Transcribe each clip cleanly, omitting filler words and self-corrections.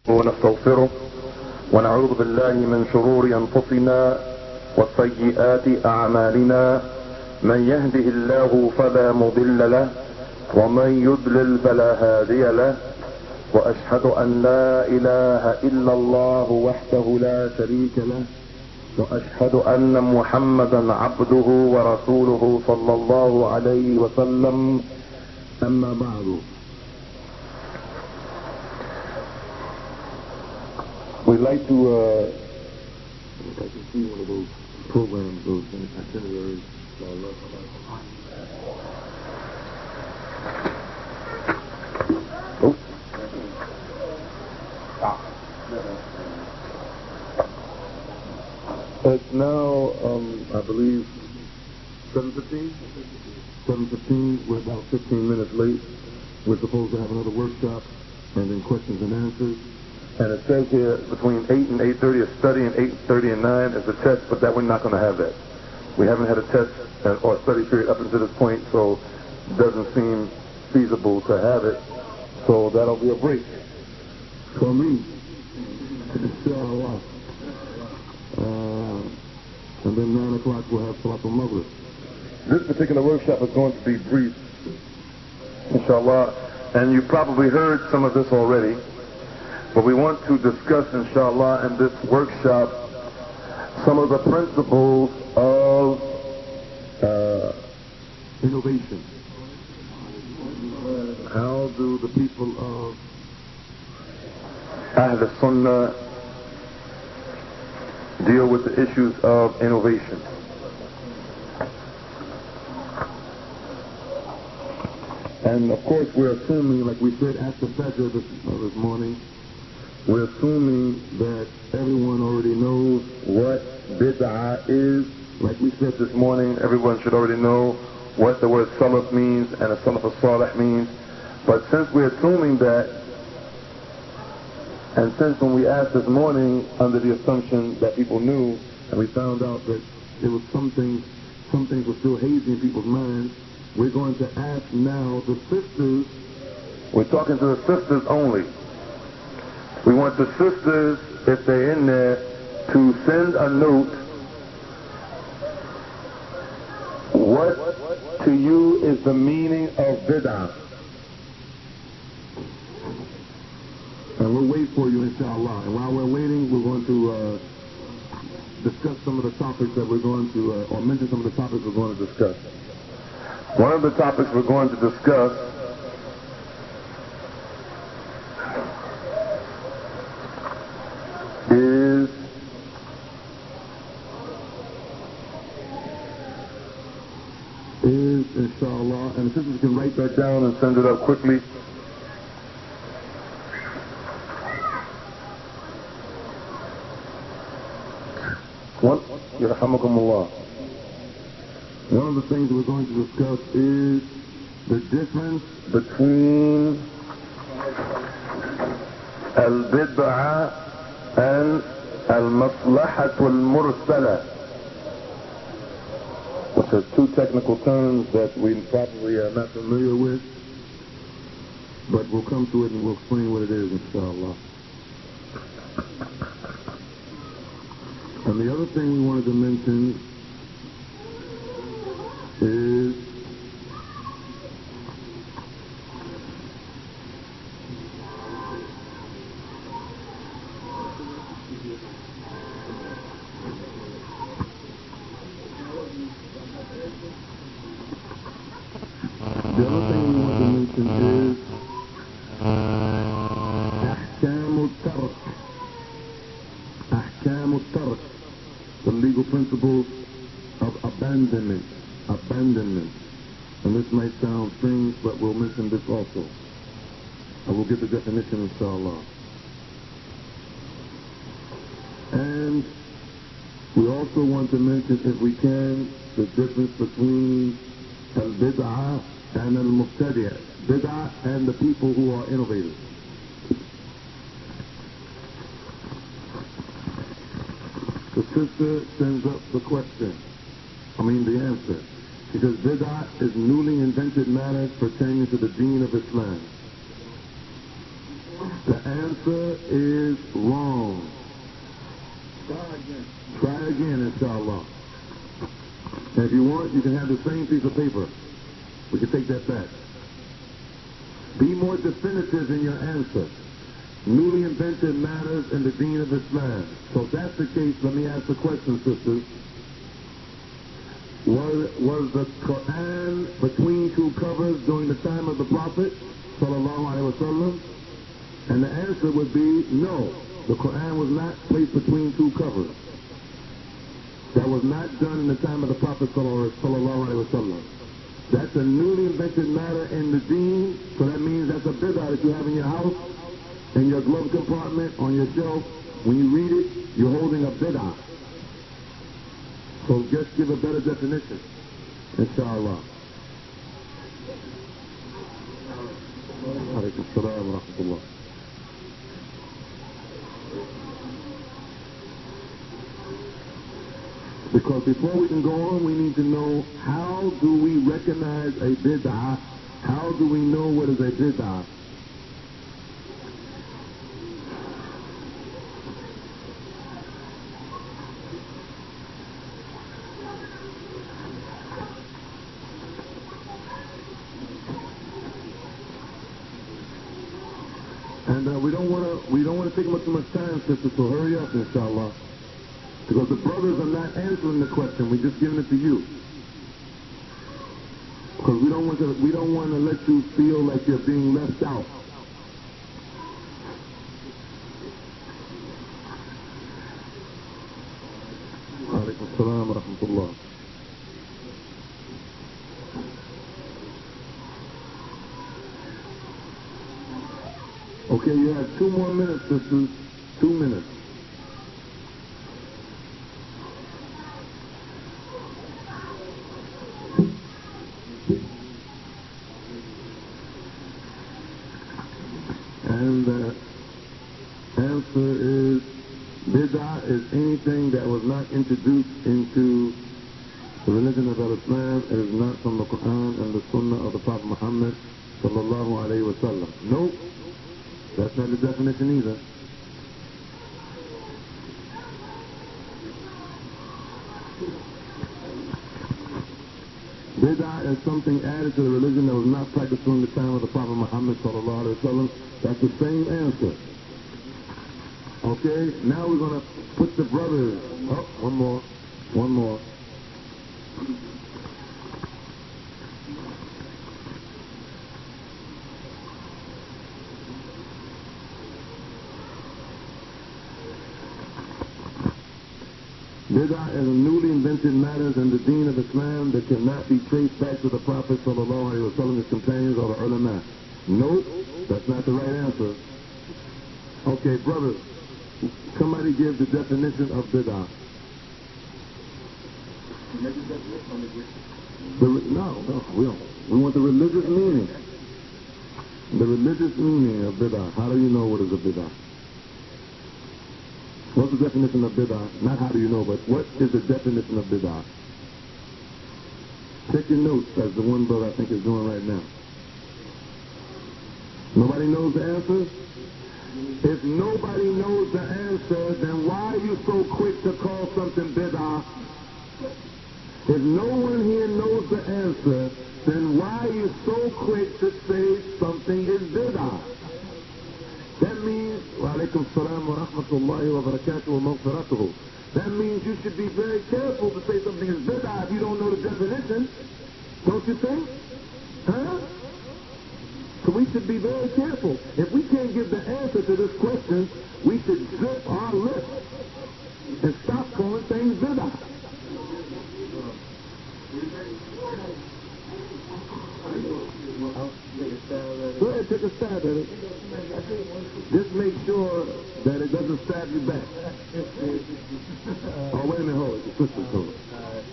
ونستغفره ونعوذ بالله من شرور انفسنا وسيئات اعمالنا. من يهده الله فلا مضل له ومن يضلل فلا هادي له، واشهد ان لا اله الا الله وحده لا شريك له، واشهد ان محمدا عبده ورسوله صلى الله عليه وسلم. اما بعد. We'd like to see one of those programs, those itineraries. It's now, I believe, 7:15? 7:15. We're about 15 minutes late. We're supposed to have another workshop and then questions and answers. And it says here between 8 and 8:30 a study, and 8:30 and 9 is a test, but that we're not going to have that. We haven't had a test or a study period up until this point, so it doesn't seem feasible to have it. So that'll be a break for me. Inshallah. And then 9 o'clock we'll have Salat al-Maghrib. This particular workshop is going to be brief, inshallah, and you probably heard some of this already. But we want to discuss, inshallah, in this workshop some of the principles of innovation. How do the people of Ahl Sunnah deal with the issues of innovation? And of course we're assuming, like we said after Fajr this morning, we're assuming that everyone already knows what bid'ah is. Like we said this morning, everyone should already know what the word salaf means and a salaf as-salih means. But since we're assuming that, and since when we asked this morning under the assumption that people knew, and we found out that there was some things were still hazy in people's minds, we're going to ask now the sisters. We're talking to the sisters only. We want the sisters, if they're in there, to send a note. What to you is the meaning of bid'ah? And we'll wait for you, inshallah. And while we're waiting, we're going to discuss some of the topics that we're going to, or mention some of the topics we're going to discuss. One of the topics we're going to discuss is inshallah, and the sisters can write that down and send it up quickly. One of the things we're going to discuss is the difference between al-bid'ah and al-maslahat wal-mursala, which are two technical terms that we probably are not familiar with, but we'll come to it and we'll explain what it is, inshallah. And the other thing we wanted to mention is the legal principles of abandonment. And this might sound strange, but we'll mention this also. And we'll give the definition, inshallah. And we also want to mention, if we can, the difference between al-bid'ah and al-mubtadi'ah. Bid'ah and the people who are innovators. The sister sends up the answer. She says, bid'ah is newly invented matters pertaining to the deen of Islam. The answer is wrong. Try again, inshallah. And if you want, you can have the same piece of paper. We can take that back. Be more definitive in your answer. Newly invented matters in the deen of Islam. So if that's the case, let me ask the question, sisters. Was the Quran between two covers during the time of the Prophet, sallallahu alaihi wasallam? And the answer would be no. The Quran was not placed between two covers. That was not done in the time of the Prophet, sallallahu alaihi wasallam. That's a newly invented matter in the deen, so that means that's a bid'ah that you have in your house, in your glove compartment, on your shelf. When you read it, you're holding a bid'ah. So just give a better definition, inshallah. Alaykum as-salam wa rahmatullah. Because before we can go on, we need to know, how do we recognize a bid'ah? How do we know what is a bid'ah? And we don't want to take much time, sisters, so hurry up, inshallah. Because the brothers are not answering the question, we're just giving it to you. Because we don't want to let you feel like you're being left out. Alaykum as-salam wa rahmatullah. Okay, you have 2 more minutes, sisters. 2 minutes. And the answer is, bid'ah is anything that was not introduced into the religion of Islam. It is not from the Quran and the Sunnah of the Prophet Muhammad sallallahu alayhi wa sallam. Nope. That's not the definition either. Bid'ah is something added to the religion that was not practiced during the time of the Prophet Muhammad sallallahu alaihi wasallam. That's the same answer. Okay, now we're going to put the brothers. Oh, one more. Bid'ah is a newly invented matters in the deen of Islam that cannot be traced back to the Prophet sallallahu alaihi wasallam, his companions, or the ulama. Nope, that's not the right answer. Okay, brothers, somebody give the definition of bid'ah. No, we don't. We want the religious meaning. The religious meaning of bid'ah. How do you know what is a bid'ah? What's the definition of bid'ah? Not how do you know, but what is the definition of bid'ah? Check your notes, as the one brother I think is doing right now. Nobody knows the answer? If nobody knows the answer, then why are you so quick to call something bid'ah? If no one here knows the answer, then why are you so quick to say something is bid'ah? That means, wa alaykum as-salam wa rahmatullahi wa barakatuh wa maghfiratuhu. That means you should be very careful to say something is bid'ah if you don't know the definition. Don't you think? Huh? So we should be very careful. If we can't give the answer to this question, we should zip our lips and stop calling things bid'ah. Go ahead, take a stab at it. Just make sure that it doesn't stab you back. Oh, wait a minute, hold it. The sister's hold it.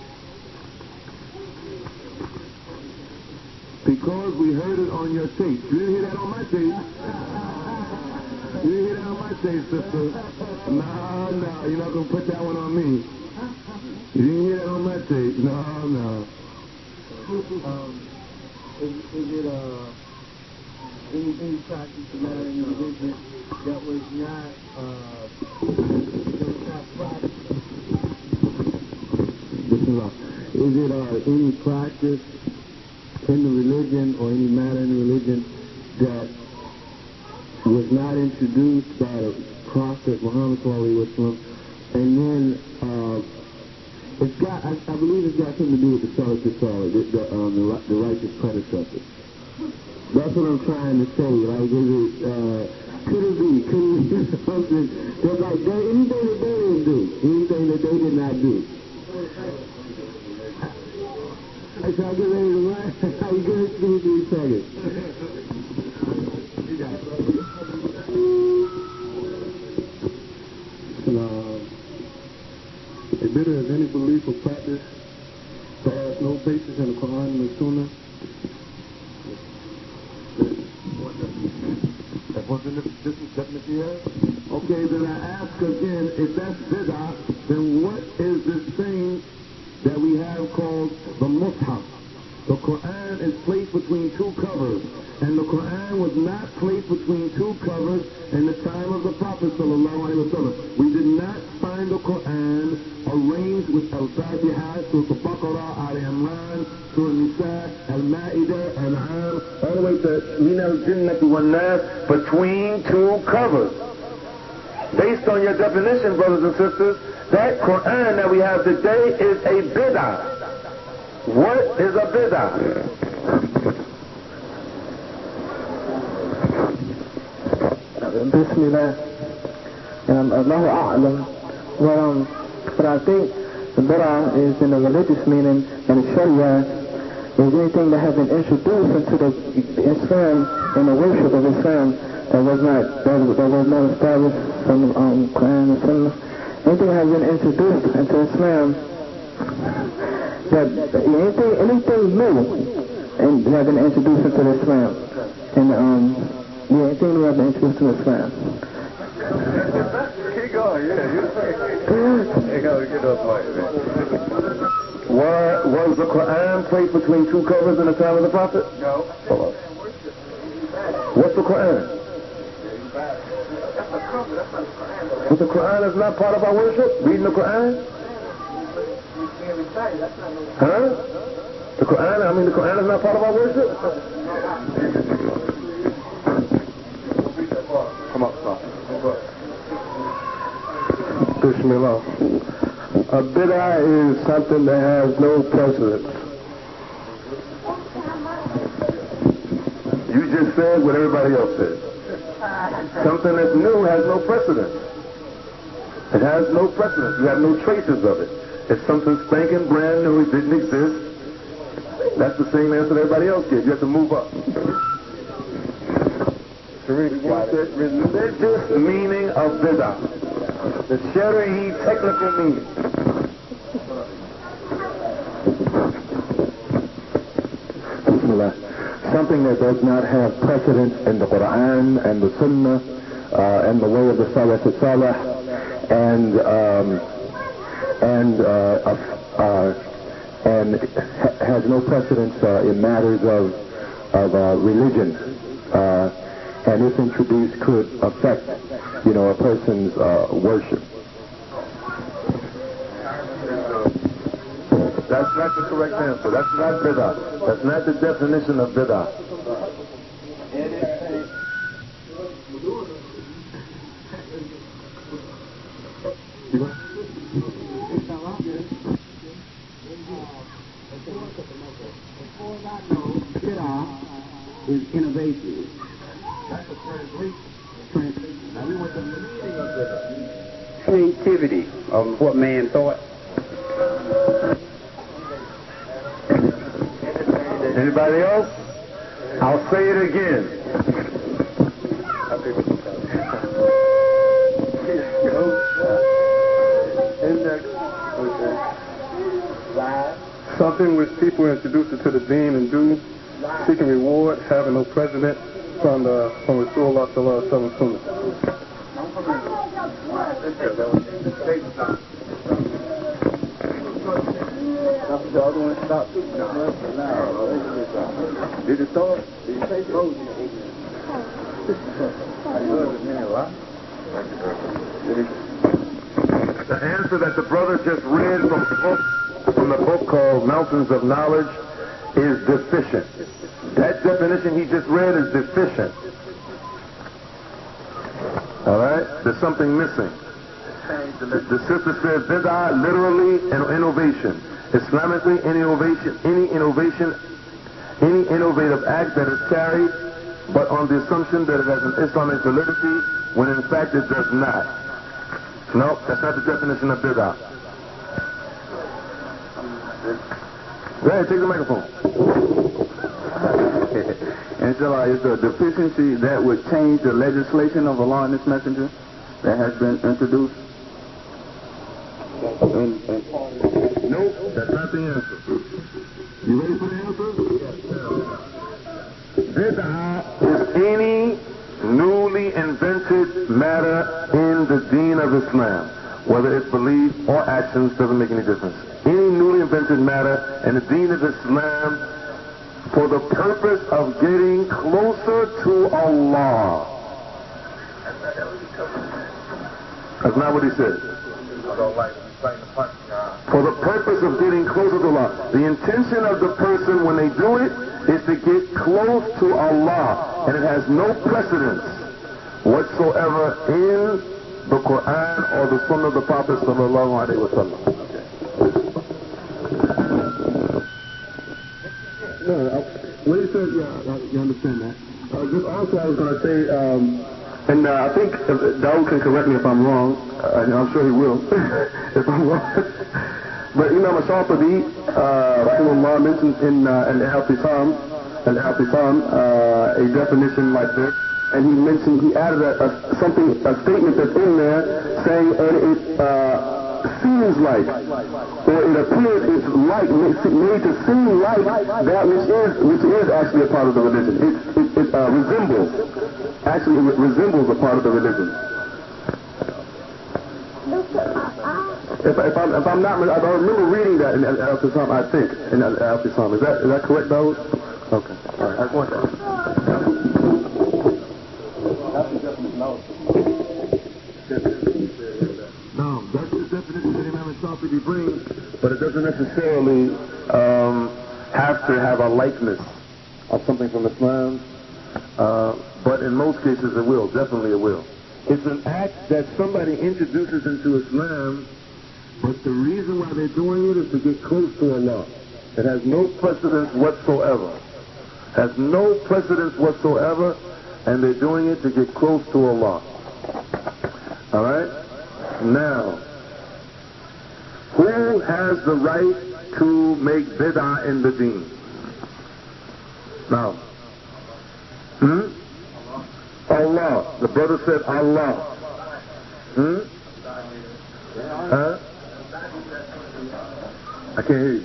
Because we heard it on your tape. You didn't hear that on my tape. You didn't hear that on my tape, sister. No, you're not going to put that one on me. You didn't hear that on my tape. No. Is it any practice matter in religion that was not practiced? Is it any practice in the religion or any matter in the religion that was not introduced by the Prophet Muhammad sallallahu alaihi wasallam, and then it's got, I believe it's got something to do with the Salaf Salih, the righteous predecessors. That's what I'm trying to say. Like, is it, could it be something that, like, anything that they didn't do, anything that they did not do? So I get ready to run. How you give me 3 seconds? A bid'ah is any belief or practice that has no basis in the Quran and the Sunnah. That wasn't this definitely here? Okay, then I ask again, if that's bid'ah, then what is this thing that we have called the Mus'haf? The Quran is placed between 2 covers, and the Quran was not placed between 2 covers in the time of the Prophet sallallahu alaihi wasallam. We did not find the Quran arranged with Al-Fatiha, Surah Al-Baqarah, Al-Imran, Surah Nisa, Al-Ma'idah, Al-An'am, all the way to Min al-Jinnati wan-Nas, between 2 covers. Based on your definition, brothers and sisters, that Quran that we have today is a bid'ah. What is a bid'ah? Bismillah. Allahu A'lam. But I think the bid'ah is in the religious meaning, and the Sharia is anything that has been introduced into the Islam and the worship of Islam that was not established from the Quran and Sunnah. Anything that has been introduced into Islam, that anything new and that has been introduced into Islam, and anything new has been introduced to Islam. Keep going, yeah. You gotta get up like that. Was the Quran placed between 2 covers in the time of the Prophet? No. What's the Quran? But the Quran is not part of our worship? Reading the Quran? Huh? The Quran is not part of our worship? Come on, stop. Bismillah. A bid'ah is something that has no precedence. You just said what everybody else said. Something that's new has no precedence. It has no precedence. You have no traces of it. It's something spanking brand new. It didn't exist. That's the same answer that everybody else gave. You have to move up. The religious meaning of bid'ah. The Shari'i technical meaning. Something that does not have precedence in the Quran and the Sunnah and the way of the Salaf Salih, and has no precedence in matters of religion, and if introduced could affect, a person's worship. That's not the correct answer. That's not bid'ah. That's not the definition of bid'ah. Bid'ah is innovation. That's a translation. Now we want the meaning of bid'ah. Creativity of what man thought. Anybody else? I'll say it again. Something which people introduce it to the deen and do, seeking reward, having no precedent from Rasulullah sallallahu alaihi wasallam. The other one stopped. Did it start? Did you say so? The answer that the brother just read from the book called Mountains of Knowledge is deficient. That definition he just read is deficient. All right? There's something missing. The sister says bid'ah literally an innovation. Islamically, any innovative act that is carried, but on the assumption that it has an Islamic validity, when in fact it does not. No, that's not the definition of bid'ah. Go ahead, take the microphone. And so is the deficiency that would change the legislation of Allah and His Messenger that has been introduced? Nope, that's not the answer. You ready for the answer? Bid'ah is any newly invented matter in the deen of Islam. Whether it's belief or actions doesn't make any difference. Any newly invented matter in the deen of Islam for the purpose of getting closer to Allah. That's not what he said. For the purpose of getting closer to Allah. The intention of the person when they do it is to get close to Allah. And it has no precedence whatsoever in the Quran or the Sunnah of the Prophet sallallahu alaihi wasallam. No, what he said, yeah, you understand that. Just also I was going to say, and I think Dawood can correct me if I'm wrong. I'm sure he will, if I'm wrong. But Imam Shafi'i, rahimahullah, mentions in Al-I'tisam, a definition like this, and he added a statement that's in there saying, and it seems like, or it appears it's like, made to seem like that which is actually a part of the religion. It resembles a part of the religion. If I'm not, I remember reading that in Al-I'tisam, I think, in Al-I'tisam. Is that correct, Dawood? Okay. All right. I just want that. No, that's the definition that Imam Shafi'i brings, but it doesn't necessarily have to have a likeness of something from Islam. But in most cases it will, definitely it will. It's an act that somebody introduces into Islam, but the reason why they're doing it is to get close to Allah. It has no precedence whatsoever. Has no precedence whatsoever, and they're doing it to get close to Allah. All right? Now, who has the right to make bid'ah in the deen? Now, Allah. The brother said Allah. Huh? I can't hear you.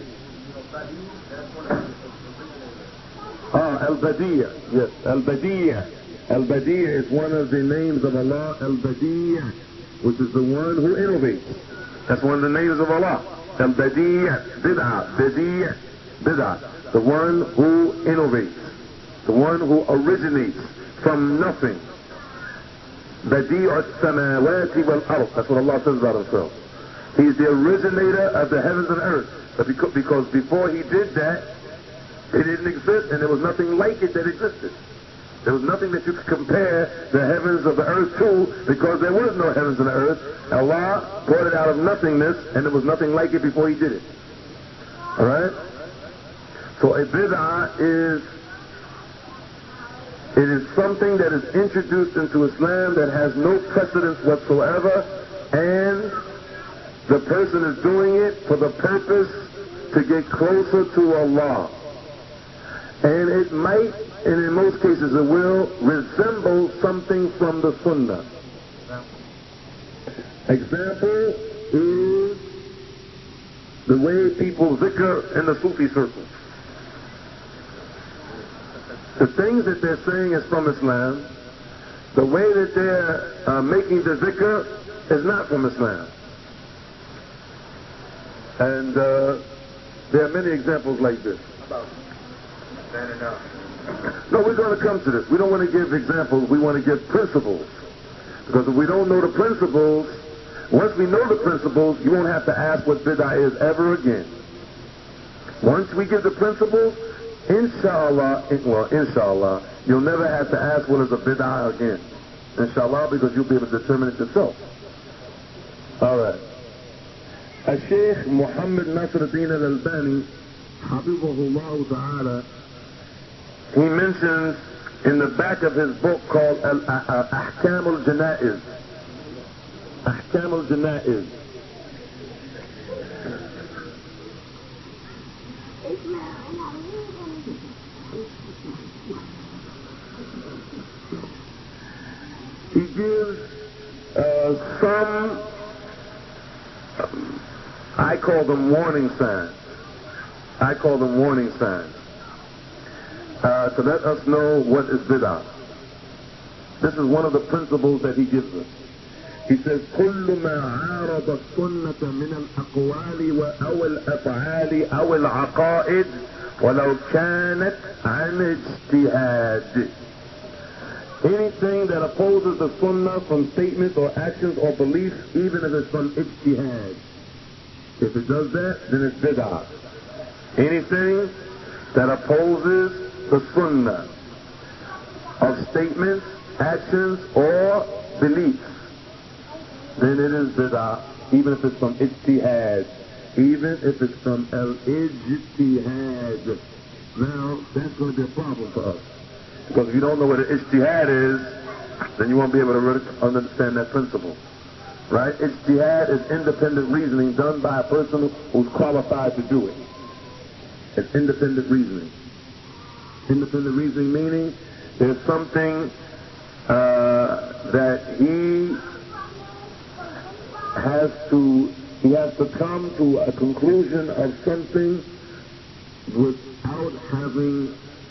Al-Badiyah. Yes, Al-Badiyah. Al-Badiyah is one of the names of Allah. Al-Badiyah, which is the one who innovates. That's one of the names of Allah. Al-Badiyah. Bid'ah. Badiyah. Bid'ah. The one who innovates. The one who originates from nothing. Badi'u as-samawati wal-ard. That's what Allah says about himself. He's the originator of the heavens and earth. But because before he did that, it didn't exist, and there was nothing like it that existed. There was nothing that you could compare the heavens of the earth to, because there was no heavens and earth. Allah brought it out of nothingness, and there was nothing like it before he did it. Alright? So a bid'ah is something that is introduced into Islam that has no precedence whatsoever, and the person is doing it for the purpose to get closer to Allah. And it might, and in most cases it will, resemble something from the Sunnah. Example is the way people zikr in the Sufi circles. The things that they're saying is from Islam. The way that they're making the zikr is not from Islam. And there are many examples like this. Standing up. No, we're going to come to this. We don't want to give examples. We want to give principles. Because if we don't know the principles, once we know the principles, you won't have to ask what bid'ah is ever again. Once we give the principles, inshallah, you'll never have to ask what is a bid'ah again. Inshallah, because you'll be able to determine it yourself. All right. Sheikh Muhammad Nasruddin al-Albani, Hafizahullah Ta'ala, he mentions in the back of his book called Ahkam al-Janaiz. Ahkam al-Janaiz. He gives some, I call them warning signs. I call them warning signs. To let us know what is bid'ah. This is one of the principles that he gives us. He says, كل ما عارض السنة من الأقوال أو الأفعال أو العقائد ولو كانت عن اجتهاد. Anything that opposes the sunnah from statements or actions or beliefs, even if it's from ijtihad. If it does that, then it's bid'ah. Anything that opposes the sunnah of statements, actions, or beliefs, then it is bid'ah, even if it's from ijtihad. Even if it's from al-ijtihad. Now, that's going to be a problem for us. Because if you don't know what an ijtihad is, then you won't be able to really understand that principle. Right? Ijtihad is independent reasoning done by a person who's qualified to do it. It's independent reasoning. Independent reasoning meaning there's something that he has to come to a conclusion of something without having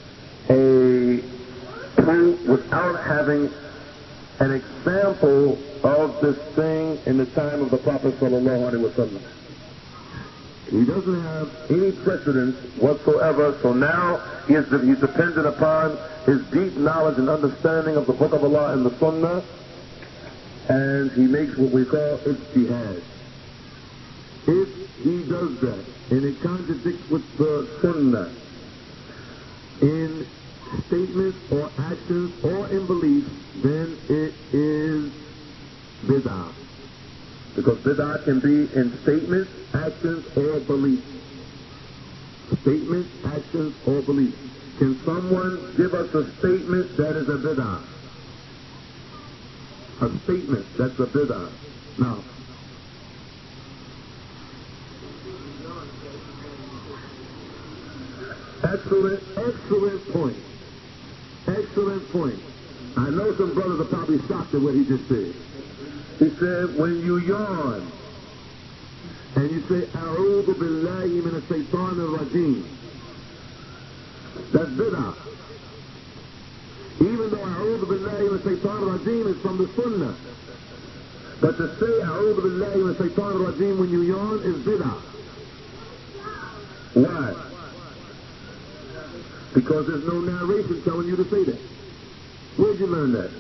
without having an example of this thing in the time of the Prophet sallallahu alaihi wasallam. He doesn't have any precedence whatsoever, so now he's dependent upon his deep knowledge and understanding of the Book of Allah and the Sunnah, and he makes what we call ijtihad. If he does that, and it contradicts with the Sunnah in statements or actions or in beliefs, then it is bid'ah. Because bid'ah can be in statements, actions, or beliefs. Statements, actions, or beliefs. Can someone give us a statement that is a bid'ah? A statement that's a bid'ah. No. Excellent point. Excellent point. I know some brothers are probably shocked at what he just said. He said, when you yawn and you say, A'udhu billahi min ash-shaytan ar-rajim, that's bid'ah. Even though A'udhu billahi min ash-shaytan ar-rajim is from the Sunnah. But to say A'udhu billahi min ash-shaytan ar-rajim when you yawn is bid'ah. Why? Because there's no narration telling you to say that. Where'd you learn that?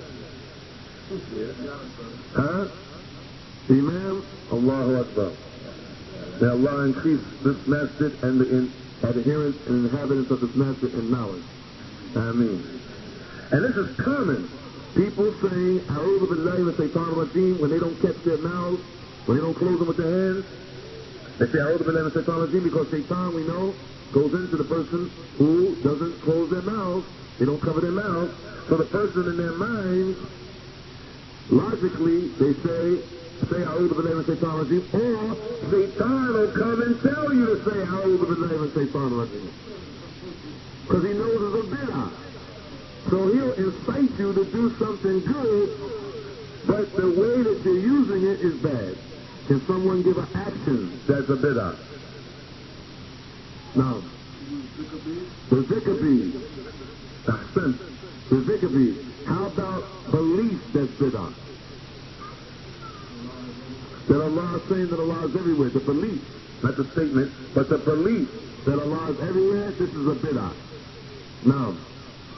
Huh? Imam? Allahu Akbar. May Allah increase this masjid and the adherents and inhabitants of this masjid in knowledge. Ameen. And this is common. People saying, A'udhu billahi min shaytan rajim, when they don't catch their mouths, when they don't close them with their hands. They say, A'udhu billahi min shaytan rajim, because shaitan, we know, goes into the person who doesn't close their mouths. They don't cover their mouths. So the person in their minds, logically, they say A'udhu billahi min shaytan rajim, or shaitan will come and tell you to say A'udhu billahi min shaytan rajim. Because he knows it's a bid'ah. So he'll incite you to do something good, but the way that you're using it is bad. Can someone give an action that's a bid'ah? No. The zikr bead. The zikr bead. How about belief that's bid'ah? That Allah is saying that Allah is everywhere. The belief, not the statement, but the belief that Allah is everywhere, this is a bid'ah. No.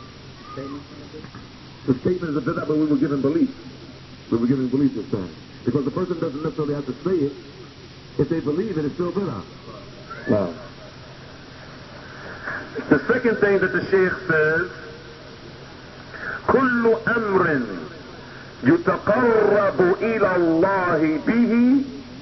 The statement is a bid'ah, but we were given belief. We were given belief this time. Because the person doesn't necessarily have to say it. If they believe it, it's still bid'ah. Wow. The second thing that the Sheikh says, كل أمر يتقرب إلى الله به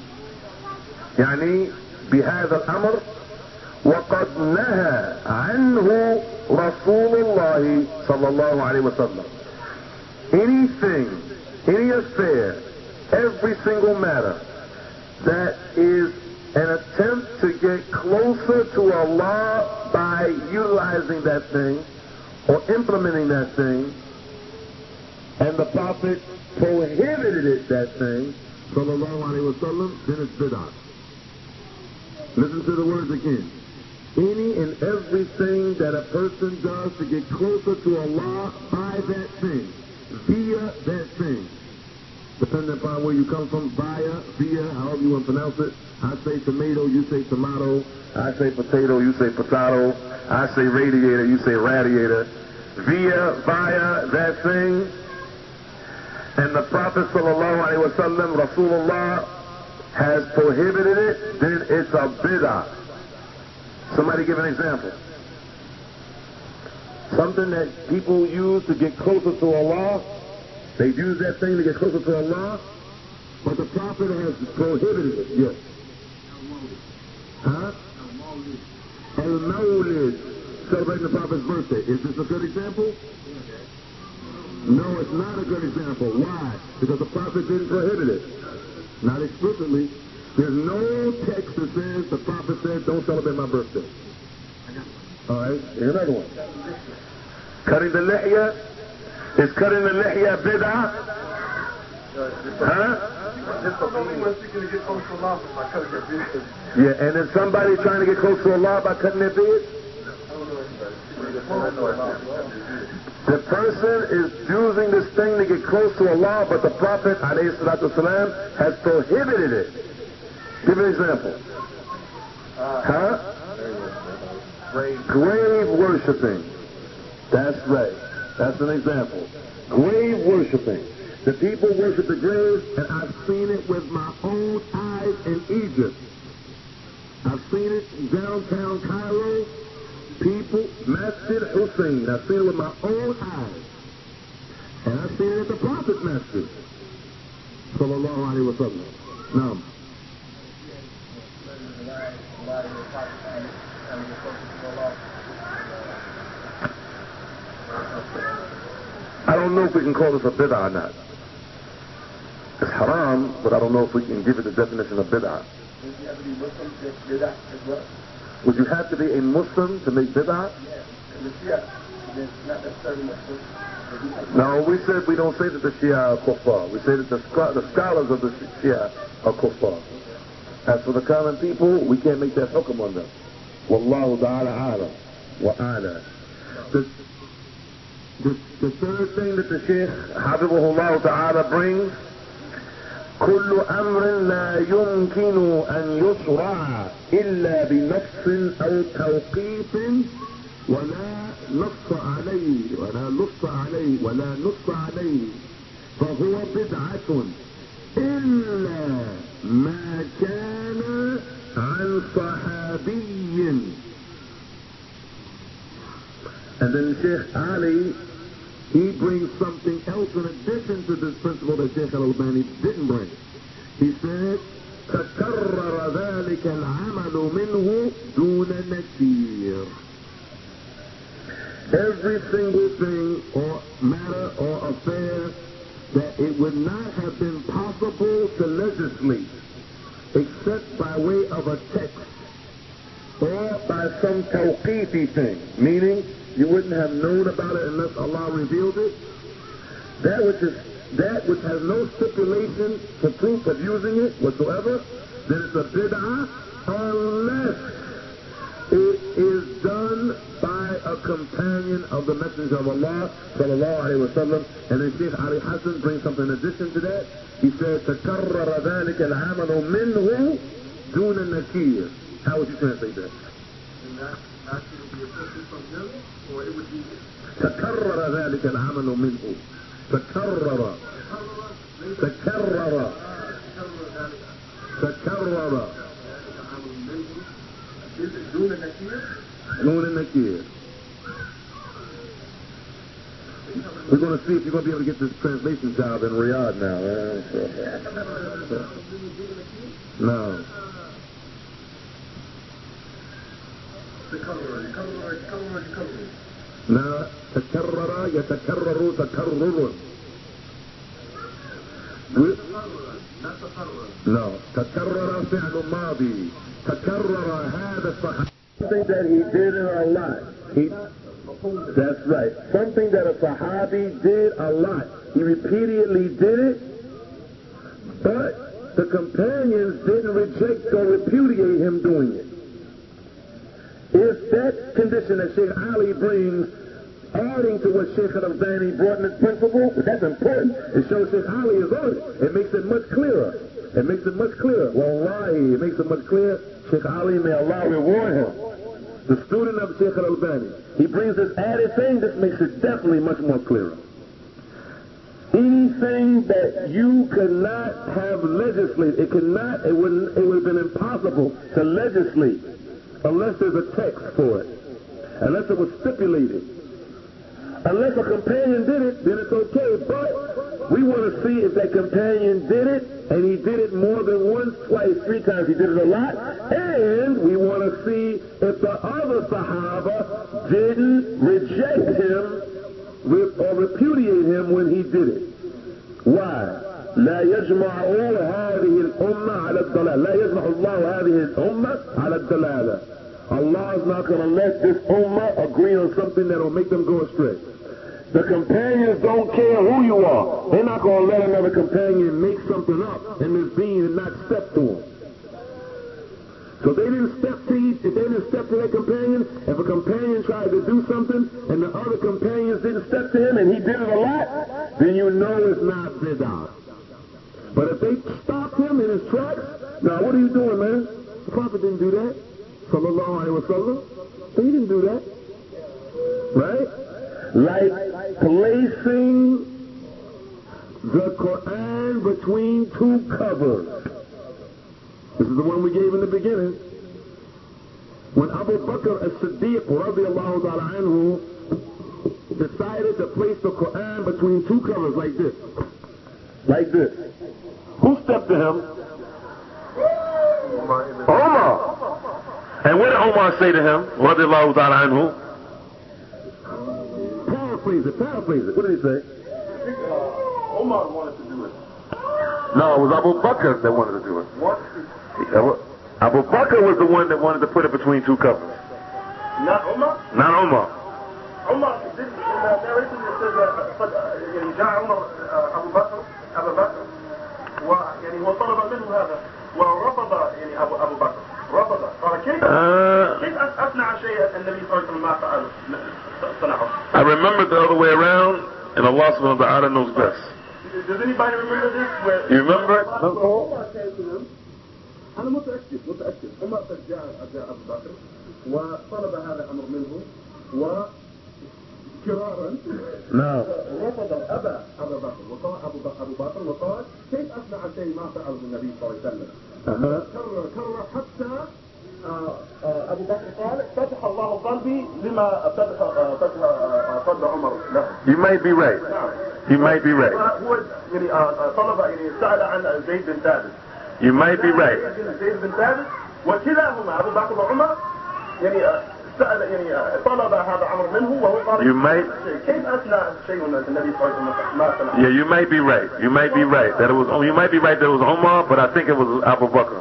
يعني بهذا الأمر وقد نهى عنه رسول الله صلى الله عليه وسلم. Anything, any affair, every single matter that is an attempt to get closer to Allah by utilizing that thing or implementing that thing, and the Prophet prohibited it, that thing, sallallahu alayhi wa sallam, then it's bid'ah. Listen to the words again. Any and everything that a person does to get closer to Allah by that thing, via that thing, depending upon where you come from, via, however you want to pronounce it. I say tomato, you say tomato. I say potato, you say potato. I say radiator, you say radiator. Via that thing. And the Prophet sallallahu alaihi wasallam, Rasulullah, has prohibited it, then it's a bid'ah. Somebody give an example. Something that people use to get closer to Allah. They use that thing to get closer to Allah, but the Prophet has prohibited it. Yes. Huh? Al-Mawlid, celebrating the Prophet's birthday. Is this a good example? No, it's not a good example. Why? Because the Prophet didn't prohibit it. Not explicitly. There's no text that says the Prophet said, don't celebrate my birthday. All right, here's another one. Cutting the lihya. Is cutting the lihya bid'ah? Huh? Yeah, and then somebody trying to get close to Allah by cutting their beard? The person is using this thing to get close to Allah, but the Prophet ﷺ has prohibited it. Give an example. Huh? Grave worshiping. That's right. That's an example. Grave worshiping. The people worship the graves, and I've seen it with my own eyes in Egypt. I've seen it in downtown Cairo. People, Masjid Hussein. I've seen it with my own eyes. And I've seen it at the Prophet's Masjid. Sallallahu alayhi wa sallam. Now. I don't know if we can call this a bid'ah or not. It's haram, but I don't know if we can give it the definition of bid'ah. Would you have to be a Muslim to make bid'ah? No, we said we don't say that the Shia are kuffar. We say that the scholars of the Shia are kuffar. As for the common people, we can't make that hukm on them. Wallahu ta'ala a'lam wa a'la. The third thing that the Sheikh Habibullah Ta'ala brings, كل أمر لا يمكن أن يشرع إلا بنص أو توقيف ولا نص عليه فهو بدعة إلا ما كان عن صحابي. And then Sheikh Ali, he brings something else in addition to this principle that Sheikh Al-Albani didn't bring. He said, تكرر ذلك العمل منه دون نكير. Every single thing or matter or affair that it would not have been possible to legislate except by way of a text or by some tawqifi thing, meaning you wouldn't have known about it unless Allah revealed it. That which has no stipulation for proof of using it whatsoever, then it's a bid'ah unless it is done by a companion of the Messenger of Allah sallallahu alaihi wasallam. And then Sheikh Ali Hassan brings something in addition to that. He said, تكرر ذلك العمل منه دون النكير. How would you translate that? Actually be affected from them, or it would be تكرر ذلك العمل منه. تكرر نون النكير. We're going to see if you're going to be able to get this translation job in Riyadh now. No. لا تكرر يتكرر تكرر. No. تكرر فعل ماضي. تكرر هذا الصحابي. Something that he did a lot. That's right. Something that a Sahabi did a lot. He repeatedly did it, but the companions didn't reject or repudiate him doing it. If that condition that Sheikh Ali brings, adding to what Sheikh Al-Albani brought in his principle, that's important. It shows Sheikh Ali is on it. It makes it much clearer. It makes it much clearer. Wallahi, it makes it much clearer. Sheikh Ali, may Allah reward him. The student of Sheikh Al-Albani. He brings this added thing. This makes it definitely much more clearer. Anything that you could not have legislated, it would have been impossible to legislate unless there's a text for it. Unless it was stipulated. Unless a companion did it, then it's okay. But we want to see if that companion did it, and he did it more than once, twice, 3 times. He did it a lot. And we want to see if the other Sahaba didn't reject him or repudiate him when he did it. Why? لا يجمع هذه الأمة على الضلال. لا يجمع الله هذه الأمة على الضلالة. Allah is not going to let this ummah agree on something that will make them go astray. The companions don't care who you are. They're not going to let another companion make something up in this deen and not step to him. So they didn't step to their companion. If a companion tried to do something and the other companions didn't step to him and he did it a lot, then you know it's not bid'ah. But if they stopped him in his tracks, now what are you doing, man? The Prophet didn't do that. Sallallahu Alaihi Wasallam. He didn't do that. Right? Like placing the Quran between 2 covers. This is the one we gave in the beginning. When Abu Bakr as-Siddiq radiallahu ta'ala anhu decided to place the Quran between 2 covers like this. Like this. Who stepped to him? Omar. And what did Omar say to him? Radiallahu ta'ala anhu? Paraphrase it. What did he say? Omar wanted to do it. No, it was Abu Bakr that wanted to do it. What? Abu Bakr was the one that wanted to put it between 2 covers. Not Omar? Not Omar. Omar, in the narration it says that جاء عمر أبو بكر يعني وطلب منه هذا ورفض يعني أبو بكر رفض قال كيف أصنع شيء النبي صلى الله عليه وسلم ما فعله صنعه. I remember the other way around, and Allah subhanahu wa ta'ala knows best. Does anybody remember this? You remember it? أنا متأكد عمر قد جاء أبو بكر وطلب هذا الأمر منه وكرارا رفض أبا بكر وقال أبو بكر وقال كيف أصنع شيء ما فعله النبي صلى الله عليه وسلم. كرر حتى أبو بكر قال فتح الله قلبي لما فتح قلب عمر له. You might be right. You might be right. هو يعني طلب يعني سأل عن زيد بن ثابت. You might be right. زيد بن ثابت وكلاهما أبو بكر وعمر يعني سأل يعني طلب هذا عمر منه وهو قال كيف أثنى شيء النبي صلى الله عليه وسلم ما صنع. Yeah, you might be right. You might be right that it was. You might be right that it was Umar, but I think it was Abu Bakr.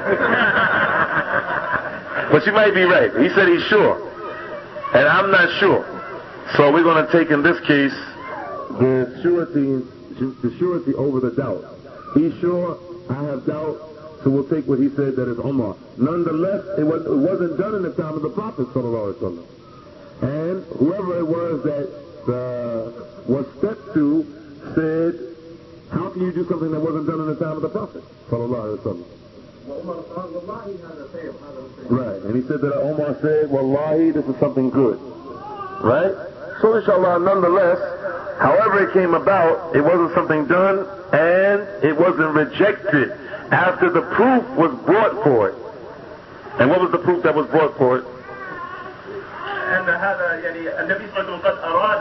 But you might be right. He said he's sure, and I'm not sure. So we're going to take in this case the surety over the doubt. He's sure, I have doubt, so we'll take what he said that is Umar. Nonetheless, it wasn't done in the time of the Prophet sallallahu alaihi wasallam. And whoever it was that was stepped to said, how can you do something that wasn't done in the time of the Prophet sallallahu alaihi wasallam? Right, and he said that Omar said, Wallahi, this is something good. Right? So inshallah, nonetheless, however it came about, it wasn't something done, and it wasn't rejected after the proof was brought for it. And what was the proof that was brought for it? أن هذا يعني النبي صلى الله عليه وسلم قد أراد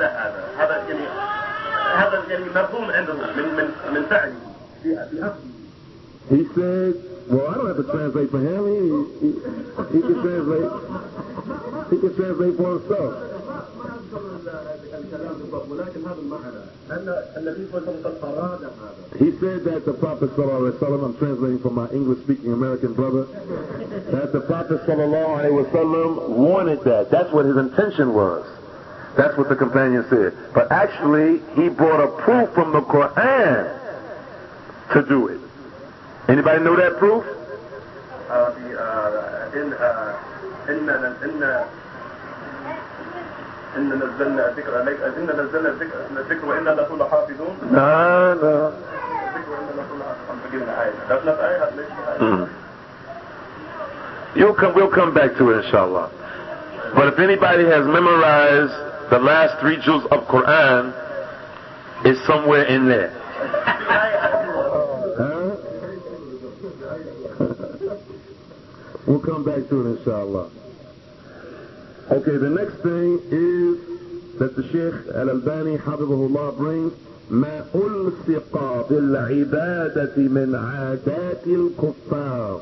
هذا يعني مفهوم عنده من فعله. He said, well, I don't have to translate for him. He can translate. He can translate for himself. He said that the Prophet sallallahu alaihi wasallam, I'm translating for my English-speaking American brother, that the Prophet sallallahu alaihi wasallam wanted that. That's what his intention was. That's what the companion said. But actually, he brought a proof from the Quran to do it. Anybody know that proof? إن نزلنا الذكر وإنا له لحافظون. No. That's not ayah. We'll come back to it, inshallah. But if anybody has memorized the last 3 juz of Quran, it's somewhere in there. We'll come back to it, inshallah. Okay, the next thing is that the Sheikh Al-Albani Habibullah brings ما ألصق بالعبادة من عادات الكفار,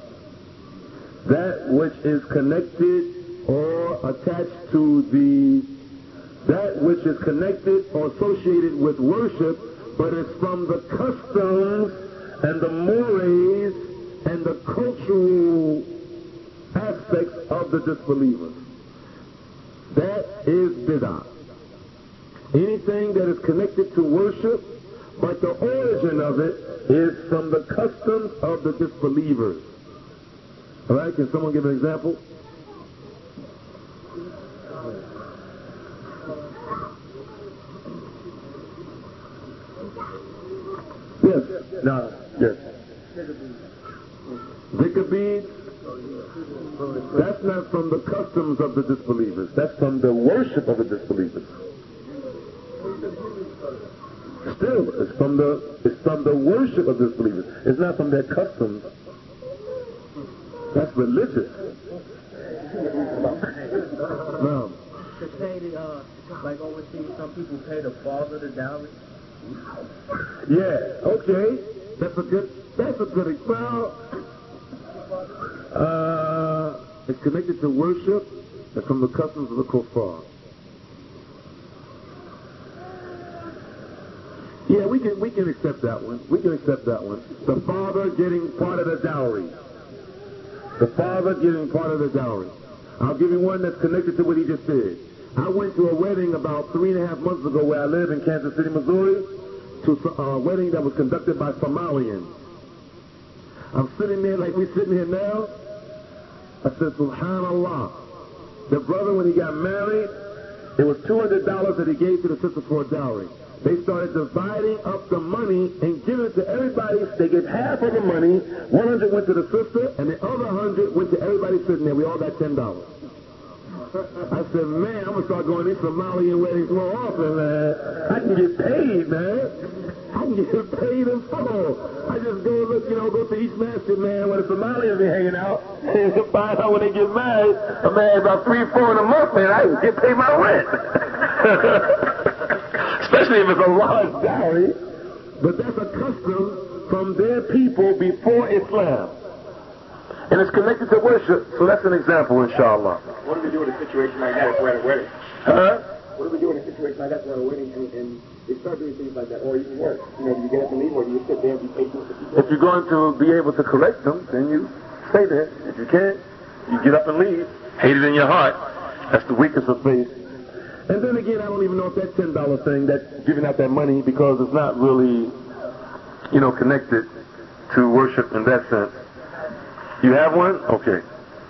that which is connected or attached to that which is connected or associated with worship, but it's from the customs and the mores and the cultural aspects of the disbelievers. That is bid'ah. Anything that is connected to worship, but the origin of it is from the customs of the disbelievers. All right, can someone give an example? Yes. No. Yes. Dhikr beads. That's not from the customs of the disbelievers. That's from the worship of the disbelievers. Still, it's from the worship of disbelievers. It's not from their customs. That's religious. No. To pay like overseas, some people pay the father the dowry. Yeah. Okay. That's a good example. It's connected to worship. It's from the customs of the kuffar. Yeah, we can accept that one. We can accept that one. The father getting part of the dowry. The father getting part of the dowry. I'll give you one that's connected to what he just said. I went to a wedding about 3.5 months ago where I live in Kansas City, Missouri, to a wedding that was conducted by Somalians. I'm sitting there like we're sitting here now. I said, Subhanallah. The brother, when he got married, it was $200 that he gave to the sister for a dowry. They started dividing up the money and giving it to everybody. They gave half of the money. 100 went to the sister, and the other 100 went to everybody sitting there. We all got $10. I said, man, I'm going to start going to these Somalian weddings more often, man. I can get paid, man. I can get paid in full. I just go look, go to East Masjid, man, where the Somalians be hanging out. And you find out when they get married, man, about 3-4 in a month, man, I get paid my rent. Especially if it's a large dowry. But that's a custom from their people before Islam. And it's connected to worship. So that's an example, inshallah. What do we do in a situation like that if we're at a wedding? Huh? What do we do in a situation like that if we're at a wedding and they start doing things like that? Or even worse, do you get up and leave, or do you sit there and be patient with the people? If you're going to be able to correct them, then you stay there. If you can't, you get up and leave. Hate it in your heart. That's the weakest of faith. And then again, I don't even know if that $10 thing, that's giving out that money, because it's not really, connected to worship in that sense. You have one? Okay.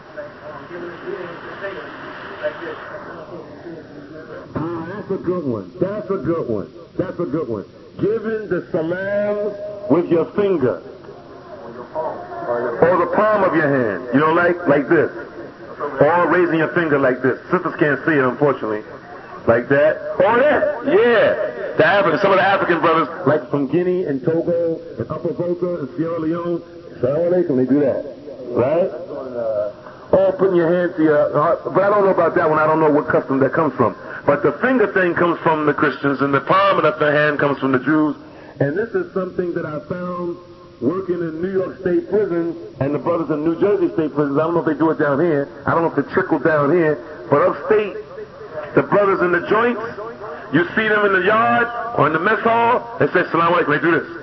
That's a good one. That's a good one. That's a good one. Giving the salams with your finger. Or your or the palm of your hand, you know, like this, or raising your finger like this. Sisters can't see it, unfortunately. Like that, or that, yeah. Some of the African brothers, like from Guinea and Togo and Upper Volta and Sierra Leone, Assalamu alaikum, they do that, right? Or putting your hand to your heart. But I don't know about that one. I don't know what custom that comes from. But the finger thing comes from the Christians, and the palm of the hand comes from the Jews. And this is something that I found working in New York State prisons and the brothers in New Jersey State prisons. I don't know if they do it down here. I don't know if it trickled down here. But upstate, the brothers in the joints, you see them in the yard or in the mess hall, they say, Salaam alaikum, they do this.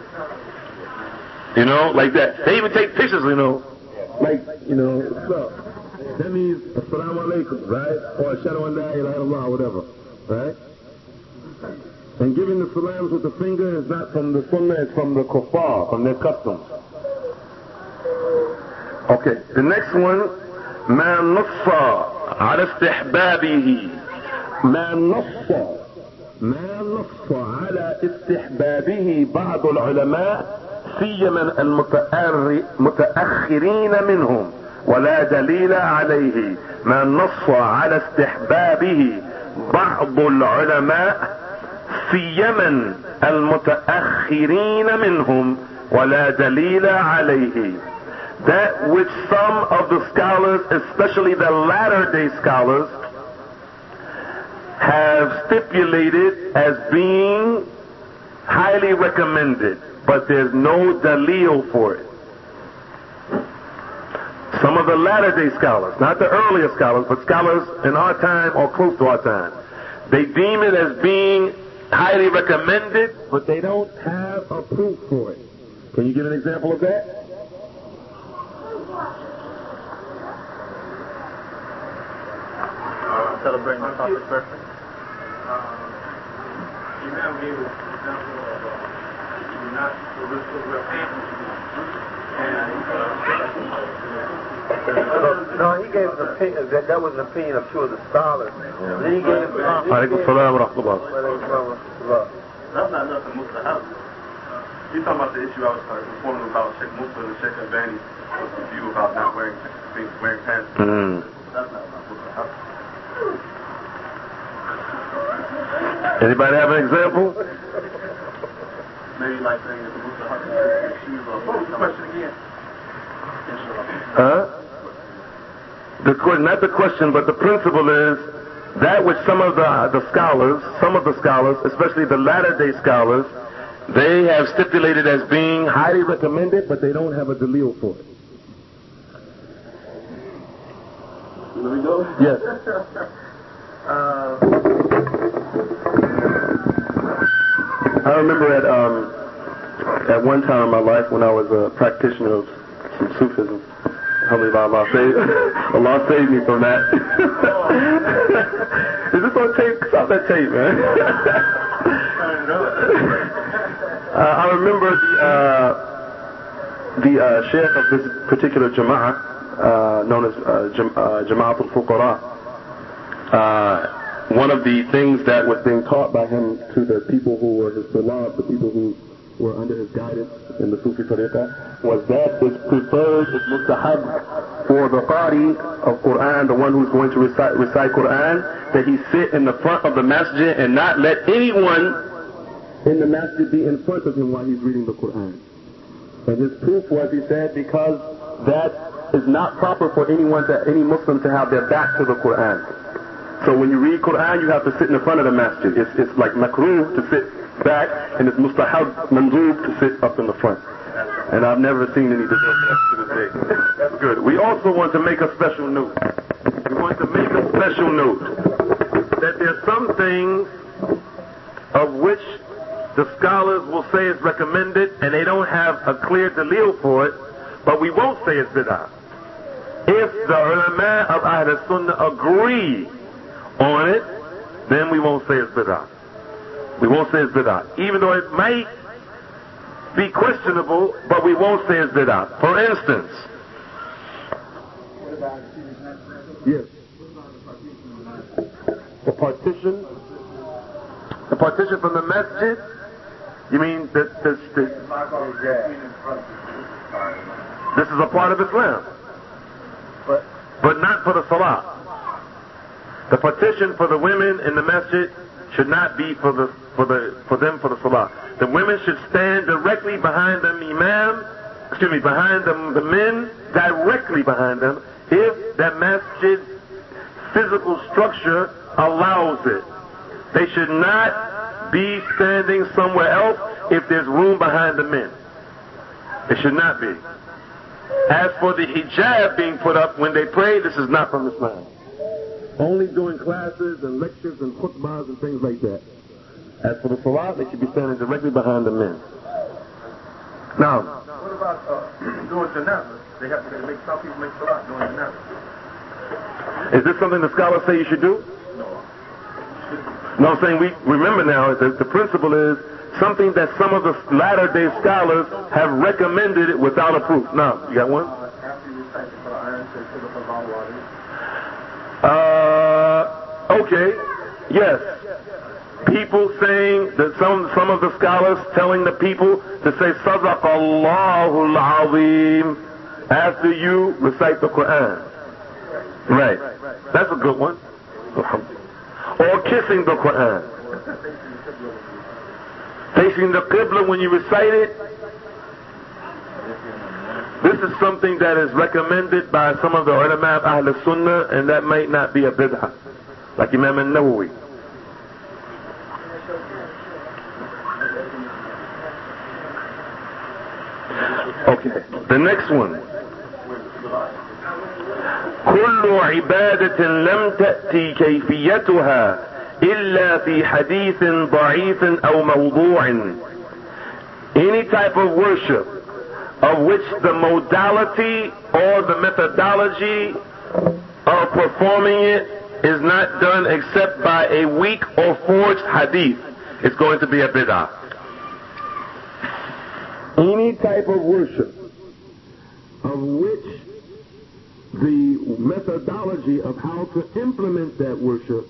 You know, like that. They even take pictures, you know. Like, you know, so that means Assalamu alaikum, right? Or Ashhadu an la ilaha illallah, whatever, right? And giving the salams with the finger is not from the sunnah, it's from the kuffar, from their customs. Okay, the next one, ما نص على استحبابه ما نص على استحبابه بعض العلماء سيما المتأخرين منهم ولا دليل عليه. ما نص على استحبابه بعض العلماء سيما المتأخرين منهم ولا دليل عليه. That which some of the scholars, especially the latter-day scholars, have stipulated as being highly recommended, but there's no dalil for it. Some of the latter-day scholars, not the earlier scholars, but scholars in our time or close to our time, they deem it as being highly recommended, but they don't have a proof for it. Can you give an example of that? Celebrating the Prophet's birthday. Imam gave an example of not to lift the real hand. No, he gave an opinion. That was an opinion of two of the scholars. Then he gave That's not nothing mustahab. You're talking about the issue I was informing about Sheikh Musa and Sheikh Albani with the view about not wearing pants. That's not mustahab. Anybody have an example? Maybe like saying that the mustahab is shoes or what was the question again? Not the question, but the principle is that which some of the scholars, especially the latter-day scholars, they have stipulated as being highly recommended, but they don't have a dalil for it. Let me go? Yes. I remember at one time in my life when I was a practitioner of some Sufism. Allah saved me from that. Is this on tape? Stop that tape, man. I remember the sheikh of this particular jama'ah, known as Jama'at al-Fuqara. One of the things that was being taught by him to the people who were his beloved, the people who were under his guidance in the Sufi Tariqah, was that it's preferred, it's mustahab for the qari of Quran, the one who's going to recite Quran, that he sit in the front of the masjid and not let anyone in the masjid be in front of him while he's reading the Quran. And his proof was, he said, because that is not proper for any Muslim to have their back to the Quran. So when you read Quran, you have to sit in the front of the masjid. It's like makruh to sit back, and it's mustahab, mandoob, to sit up in the front. And I've never seen any difference to this day. That's good. We also want to make a special note. We want to make a special note that there's some things of which the scholars will say is recommended, and they don't have a clear dalil for it, but we won't say it's bid'ah. If the ulama of Ahl Sunnah agree on it, then we won't say it's bid'ah. We won't say it's bid'ah. Even though it might be questionable, but we won't say it's bid'ah. For instance, yes, the partition from the masjid. You mean the This is a part of Islam. But not for the salah. The partition for the women in the masjid should not be for them for the salah. The women should stand directly behind the behind the men, directly behind them, if that masjid's physical structure allows it. They should not be standing somewhere else if there's room behind the men. It should not be. As for the hijab being put up when they pray, this is not from Islam. Only doing classes and lectures and khutbahs and things like that. As for the salah, they should be standing directly behind the men. Now, what about doing janazah? They have to make some people make salah doing janazah. Is this something the scholars say you should do? No, I'm saying we remember now that the principle is something that some of the latter day scholars have recommended it without a proof. Now, you got one? Okay, yes. People saying that some of the scholars telling the people to say Sadaqallahu al-Azim after you recite the Quran. Right. That's a good one. Or kissing the Quran. Facing the Qibla when you recite it. This is something that is recommended by some of the ulama of Ahl Sunnah, and that might not be a bid'ah. Like Imam al-Nawawi. Okay, the next one. كل عبادة لم تأتي كيفيتها إلا في حديث ضعيف أو موضوع. Any type of worship of which the modality or the methodology of performing it is not done except by a weak or forged hadith, it's going to be a bid'ah. Any type of worship of which the methodology of how to implement that worship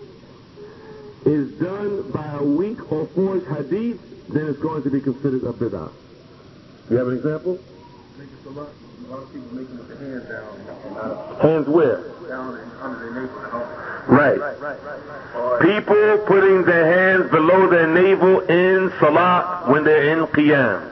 is done by a weak or forged hadith, then it's going to be considered a bid'ah. You have an example? A lot of people making with the hands down. Hands where? Down under their navel and all. Right. People putting their hands below their navel in salah when they're in qiyam.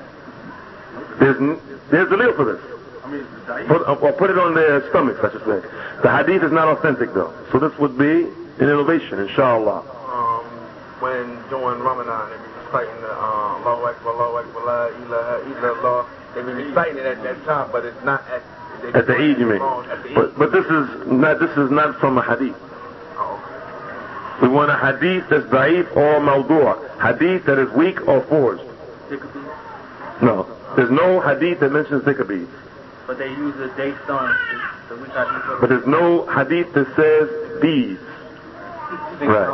There's a deal for this. Or put it on their stomachs, I should say. The hadith is not authentic though. So this would be an innovation, inshallah. When during Ramadan, they be reciting the Allahu Akbar, la ilaha illallah. They be reciting it at that time, but it's not at the Eid, you mean? But this is not from a hadith. We want a hadith that's da'if or mawdu'. Hadith that is weak or forged. No. There's no hadith that mentions dhikr. But they use it based on the weak hadith. But there's no hadith that says these. Right.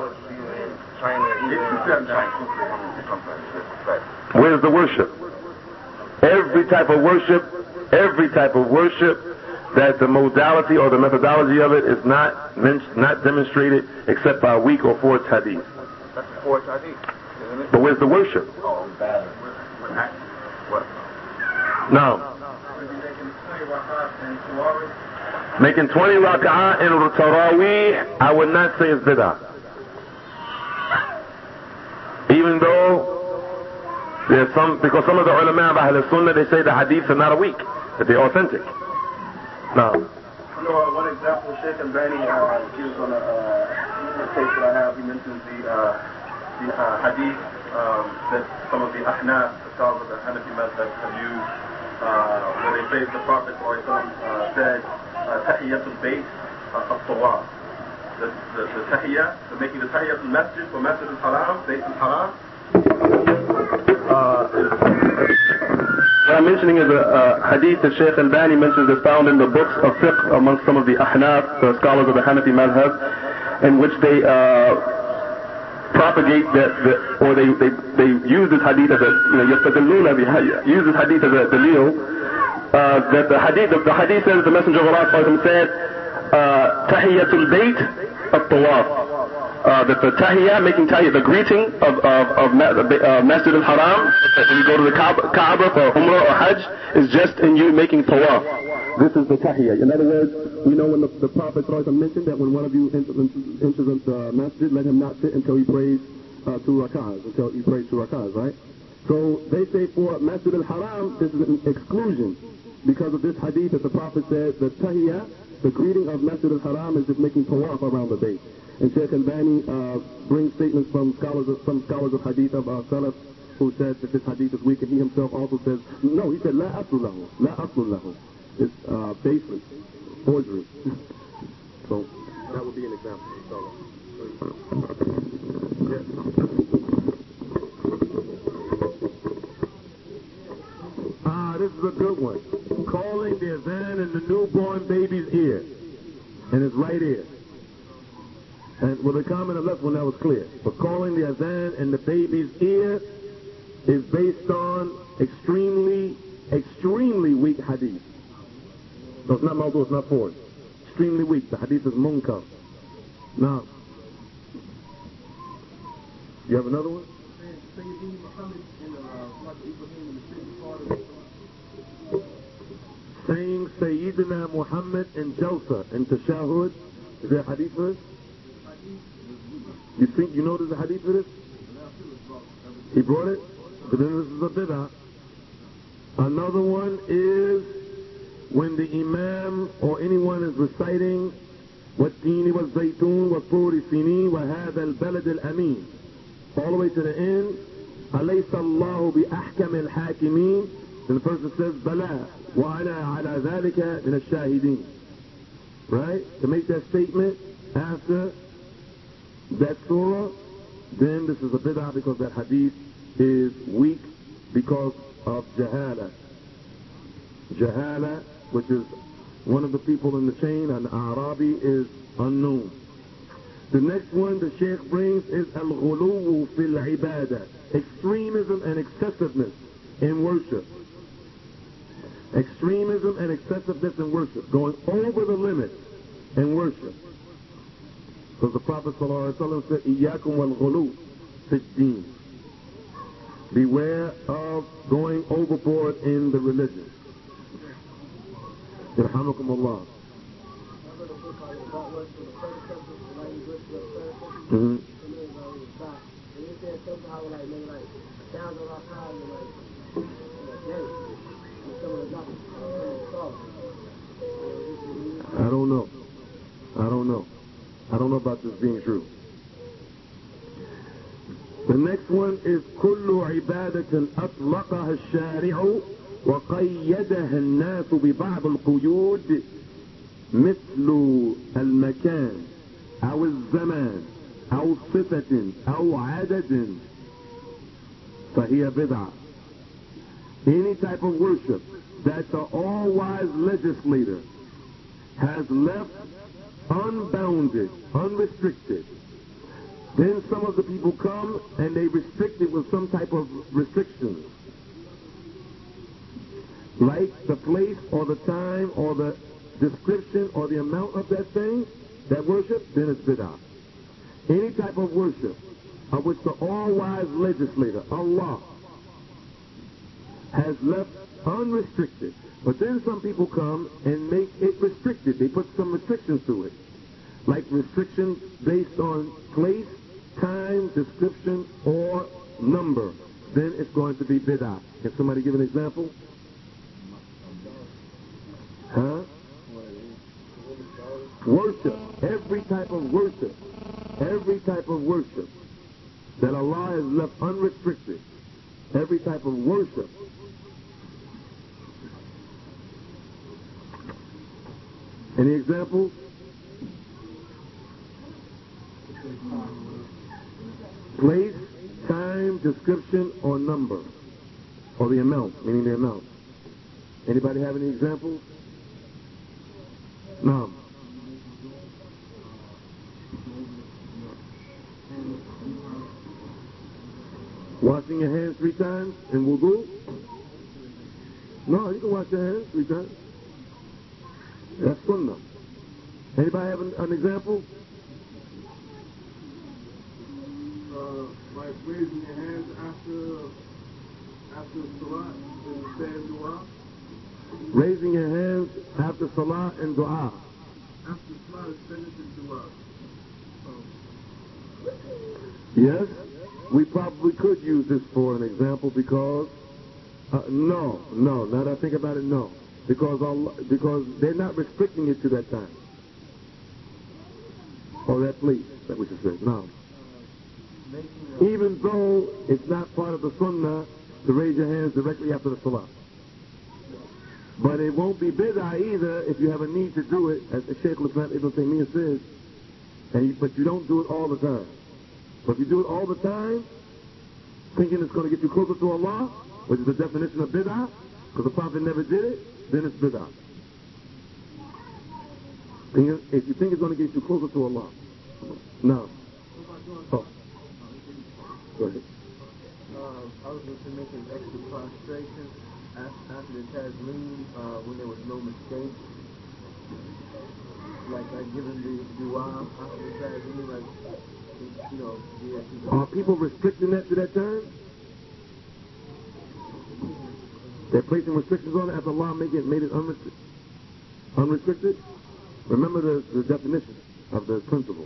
Where's the worship? Every type of worship that the modality or the methodology of it is not demonstrated except by a weak or forged hadith. That's a forged hadith, isn't it? But where's the worship? Oh, bad. What? No. Making 20 raka'ah in Taraweeh, I would not say it's bid'ah. Even though there's because some of the ulama of Ahl Sunnah, they say the hadiths are not weak, that they're authentic. No. You know, one example, Sheikh Al-Bani gives on a case that I have. He mentions the hadith that some of the Ahnaf, the scholars of the Hanafi Madhab, have used when they say the Prophet said Tahiyyatul Bayt al-Tawaf. The Tahiyyah, the making the Tahiyyatul Masjid for Masjid al-Haram, Bayt al-Haram. What I'm mentioning is a hadith that Shaykh Al-Bani mentions is found in the books of fiqh amongst some of the Ahnaf, the scholars of the Hanafi Madhab, in which they propagate or they use this hadith as a use this hadith as a dalil that the hadith says the Messenger of Allah said Tahiyyatul Bayt at-Tawaf. that the tahiyyah, making tahiyyah, the greeting of Masjid al-Haram, if you go to the Kaaba for Umrah or Hajj, is just in you making tawaf. This is the tahiyyah. In other words, we know when the Prophet mentioned that when one of you enters the masjid, let him not sit until he prays 2 rakahs, right? So they say for Masjid al-Haram, this is an exclusion because of this hadith that the Prophet said the tahiyyah, the greeting of Masjid al-Haram, is just making tawaf around the base. And Shaykh Albani brings statements from some scholars of hadith of Salaf who said that this hadith is weak, and he himself also says, no, he said, la aslu lahu. It's baseless, forgery. So that would be an example. This is a good one. Calling the adhan in the newborn baby's ear, in his right ear. And with a comment of left one, that was clear. But calling the adhan in the baby's ear is based on extremely weak hadith. So it's not mawdu, it's not forged. Extremely weak. The hadith is munkar. Now, you have another one? Saying Sayyidina Muhammad in Jalsa, in Tashahud, is there a hadith for this? You know there's a hadith for this? He brought it? But then this is a bid'ah. Another one is when the imam or anyone is reciting وَالتِّينِ وَالزَّيْتُونِ وَالطُّورِ سِنِينَ وَهَذَا الْبَلَدِ الْأَمِينَ, all the way to the end, أَلَيْسَ اللَّهُ بِأَحْكَمِ الْحَاكِمِينَ, then the person says بَلَى وَأَنَا عَلَى ذَلِكَ مِنَ الشَّاهِدِينَ. Right? To make that statement after that surah, then this is a bid'ah because that hadith is weak because of jahala. Jahala, which is one of the people in the chain, an Arabi, is unknown. The next one the Sheikh brings is al-ghuluwu fil ibadah, extremism and excessiveness in worship. Extremism and excessiveness in worship, going over the limit in worship. Because the Prophet ﷺ said, إِيَّاكُمْ وَالْغُلُوُ فِي الدِّينِ, beware of going overboard in the religion. يرحمكم الله. I don't know about this being true. The next one is كل عبادة أطلقها الشارع وقيدها الناس ببعض القيود مثل المكان أو الزمان أو صفة أو عدد فهي بدعة. Any type of worship that the all-wise legislator has left unbounded, unrestricted, then some of the people come and they restrict it with some type of restrictions, like the place or the time or the description or the amount of that thing, that worship, then it's bid'ah. Any type of worship of which the all-wise legislator, Allah, has left unrestricted, but then some people come and make it restricted. They put some restrictions to it, like restrictions based on place, time, description, or number. Then it's going to be bid'ah. Can somebody give an example? Huh? Worship. Every type of worship. Every type of worship that Allah has left unrestricted. Every type of worship. Any examples? Place, time, description, or number. Or the amount, meaning the amount. Anybody have any examples? No. Washing your hands 3 times in wudu? No, you can wash your hands 3 times. That's sunnah. Anybody have an example? like raising your hands after salat and saying dua? Raising your hands after salat and dua. After salat is finished in dua. Yes, we probably could use this for an example because no, now that I think about it, no. Because they're not restricting it to that time. Or that place, that we should say. No. Even though it's not part of the sunnah to raise your hands directly after the salah. But it won't be bid'ah either if you have a need to do it, as the Shaykh al-Islam Ibn Taymiyyah says, but you don't do it all the time. But if you do it all the time, thinking it's going to get you closer to Allah, which is the definition of bid'ah, because the Prophet never did it, then it's bid'ah. If you think it's going to get you closer to Allah. No. Oh. Go ahead. I was going to make an extra prostration after the Taslim when there was no mistake. Like giving the dua after the Taslim, like, you know. Are people restricting that to that time? They're placing restrictions on it after Allah made it unrestricted? Remember the definition of the principle.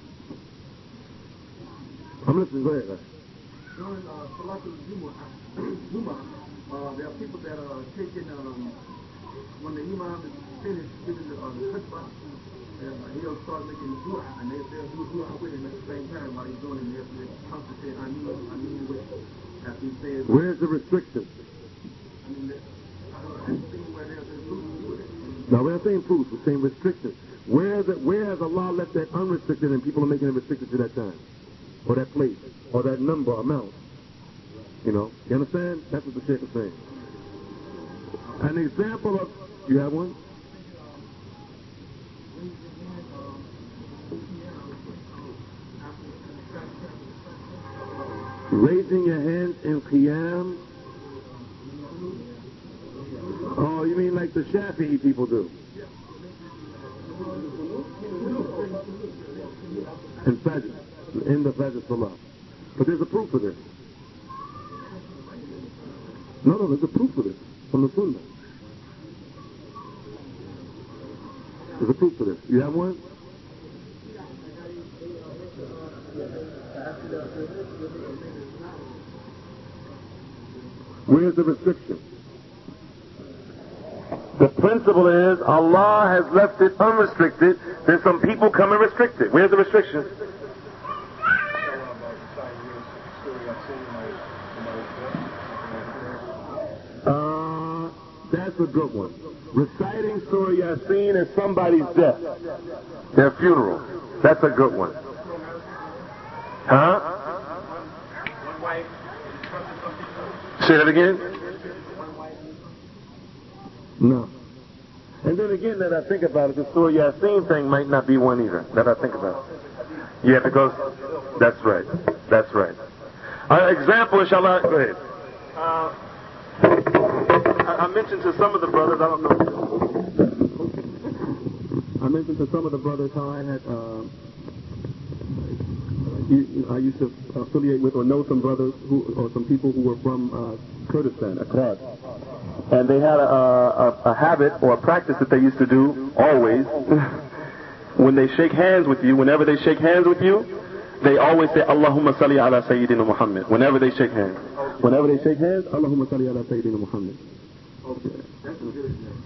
I'm listening. Go ahead. During Salat al-Jumu'ah, there are people that are taking, when the Imam is finished giving the khutbah, he'll start making the dua, and they'll do dua with him at the same time while he's doing it. They'll come to say, I mean, with after he says. Where's the restriction? I mean, I haven't seen where there's a proof with it. No, we're not saying proof, we're saying restrictions. Where has Allah left that unrestricted and people are making it restricted to that time? Or that place? Or that number, amount? You know? You understand? That's what the Shaykh is saying. An example of... You have one? Raising your hands in qiyam. Oh, you mean like the Shafi'i people do? In Fajr, in the Fajr Salah. But there's a proof for this. No, there's a proof for this from the Sunnah. There's a proof for this. You have one? Where's the restriction? The principle is Allah has left it unrestricted. Then some people come and restrict it. Where's the restriction? That's a good one. Reciting Surah Yasin at somebody's death, their funeral. That's a good one. Huh? Say that again? No. And then again, that I think about it, the Surah Yasin thing might not be one either, that I think about it. Yeah, because, that's right. That's right. Example, inshallah, go ahead. I mentioned to some of the brothers, I don't know. I mentioned to some of the brothers how I had, I used to affiliate with or know some brothers or some people who were from Kurdistan, Akkad. And they had a habit or a practice that they used to do always. When they shake hands with you, whenever they shake hands with you, they always say, Allahumma salli ala Sayyidina Muhammad. Whenever they shake hands. Whenever they shake hands, Allahumma salli ala Sayyidina Muhammad. Okay, that's a good example.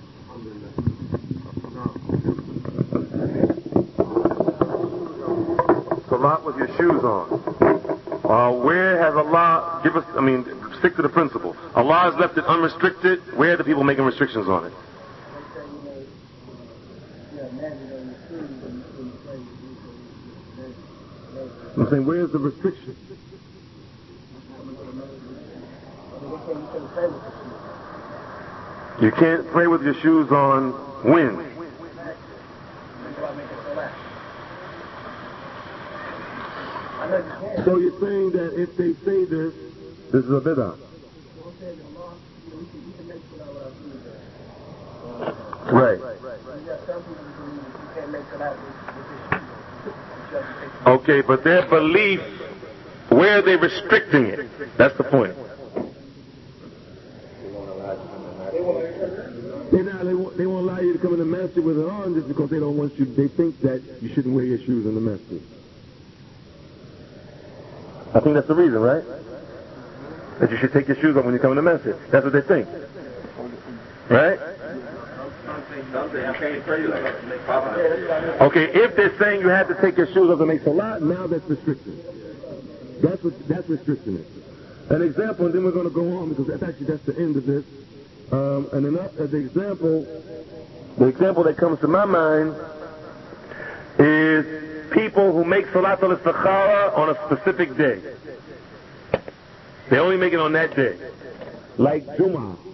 Salat with your shoes on. Where has Allah, stick to the principle. Allah has left it unrestricted. Where are the people making restrictions on it? I'm saying, where's the restriction? You can't pray with your shoes on when? So you're saying that if they say this is a bid'ah? Right. Okay, but their belief Where are they restricting it? That's the point. They won't allow you to come in the masjid with it on just because they don't want you. They think that you shouldn't wear your shoes in the masjid. I think that's the reason, right? That you should take your shoes off when you come in the masjid. That's what they think. Right? Okay, if they're saying you have to take your shoes off to make salat, now that's restricted. That's restricting it. An example, and then we're going to go on because that's the end of this. And as the example that comes to my mind is people who make salat al-istikhara on a specific day. They only make it on that day. Like Jum'ah.